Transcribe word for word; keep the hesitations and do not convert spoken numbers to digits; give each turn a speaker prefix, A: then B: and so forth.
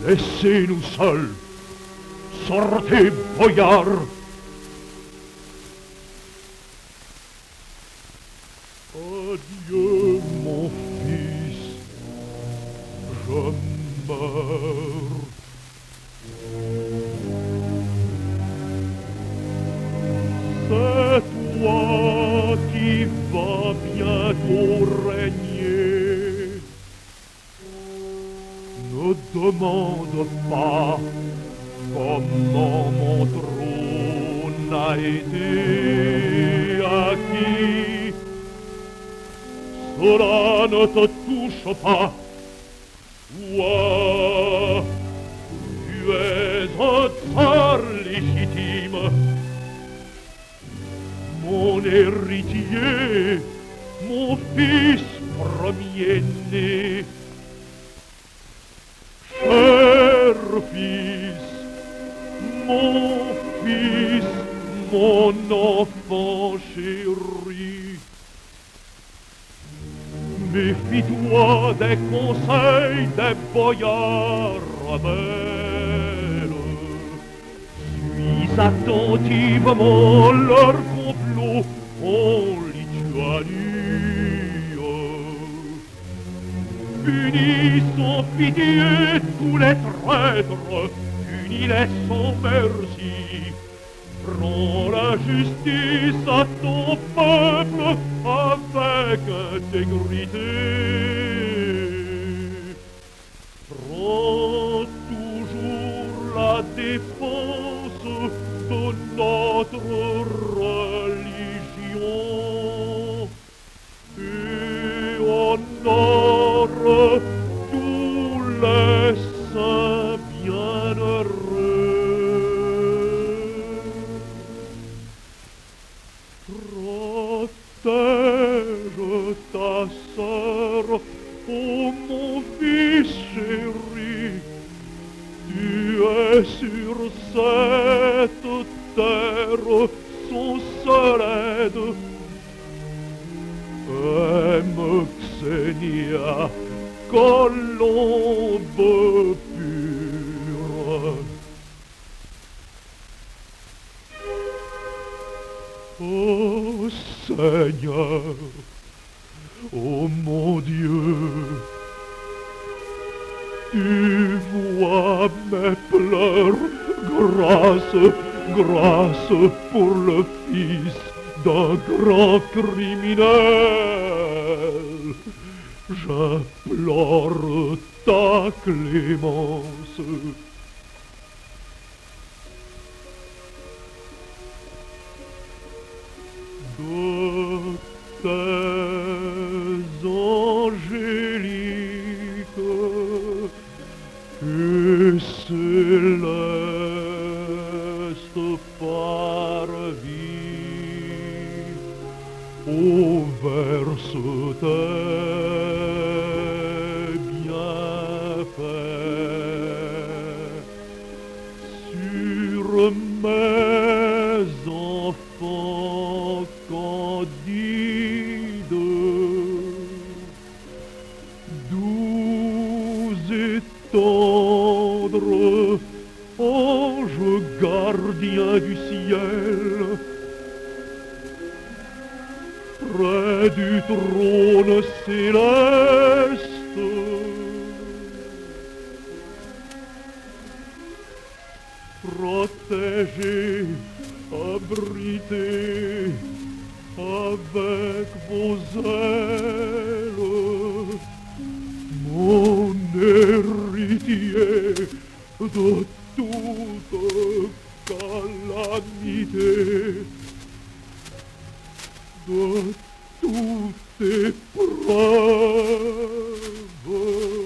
A: Laissez-nous seuls. Sortez, boyards. Adieu, mon fils, je meurs. C'est toi qui vas bientôt régner. Ne demande pas comment mon trône a été acquis. Cela ne te touche pas. Toi, tu es un tsar légitime, mon héritier, mon fils premier-né. Cher fils, mon fils, mon enfant chéri, méfie-toi des conseils des boyards rebelles. Suis attentivement leur complot en Lituanie. Punis sans pitié tous les traîtres, punis-les sans merci. Prends la justice à ton peuple avec intégrité. Prends toujours la défense de notre religion et honore tous les saints bienheureux. Protège ta sœur, ô mon fils chéri, tu es sur cette terre son seul aide. Aime Xenia, colombe pure. Ô Seigneur, ô mon Dieu, tu vois mes pleurs, grâce, grâce pour le fils d'un grand criminel. J'implore ta clémence. De tes angéliques et célestes parvis, ô verse tes bienfaits sur mes enfants candides, doux et tendres, ange gardien du ciel, près du trône céleste. Protégez, abritez avec vos ailes mon héritier de toute calamité, de toute épreuve.